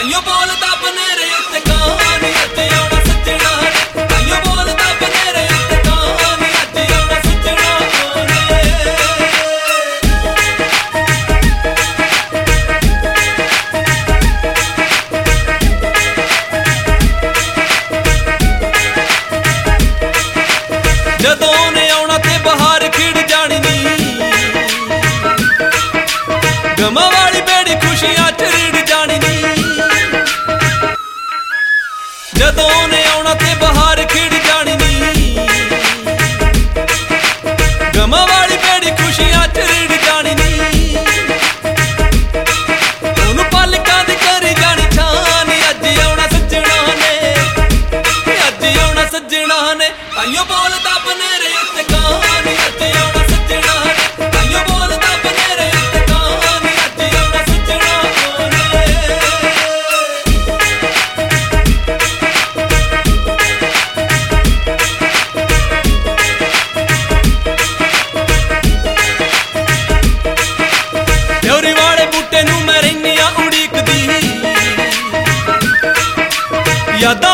ਤਾਈਓ ਬੋਲਦਾ ਬਨੇਰੇ ਉੱਤੇ ਕਾਂ ਨੀ ਅੱਜ ਆਉਣਾ ਸੱਜਣਾ ਨੇ ਤਾਈਓ ਬੋਲਦਾ ਬਨੇਰੇ ਉੱਤੇ ਕਾਂ ਨੀ ਅੱਜ ਆਉਣਾ ਸੱਜਣਾ ਨੇ ਜਦੋਂ ਨੇ ਆਉਣਾ ਤੇ ਬਹਾਰ ਖਿੜ ਜਾਣੀ ਨੀ ਗਮਾਂ ਵਾਲੀ ਬੇੜੀ ਖੁਸ਼ੀਆਂ ਚ ਰਿੜ ਜਾਣੀ ਨੀ ਜਦੋਂ ਨੇ ਆਉਣਾ ਤੇ ਬਹਾਰ ਖਿੜ ਜਾਣੀ ਨੀ ਗਮਾਂ ਵਾਲੀ ਬੇੜੀ ਖੁਸ਼ੀਆਂ ਚ ਰਿੜ ਜਾਣੀ ਨੀ ਉਹਨੂੰ ਪਲਕਾਂ ਦੀ ਕਰੀ ਜਾਣੀ ਛਾਂ ਨੀ ਅੱਜ ਆਉਣਾ ਸੱਜਣਾ ਨੇ ਅੱਜ ਆਉਣਾ ਸੱਜਣਾ ਨੇ ਤਾਈਓ ਬੋਲਦਾ ਬਨੇਰੇ ਉੱਤੇ ਕਾਂ ਨੀ ਅੱਜ ਆਉਣਾ ਸੱਜਣਾ ਨੇ ਤਾਈਓ ਬੋਲਦਾ ਬਨੇਰੇ ਉੱਤੇ ਕਾਂ ਨੀ ਅੱਜ ਆਉਣਾ ਸੱਜਣਾ ਨੇ ਡਿਓਰੀ ਵਾਲੇ ਬੂਟੇ ਨੂੰ ਮੈਂ ਰਹਿਨੀ ਆ ਉਡੀਕਦੀ ਯਾਦਾਂ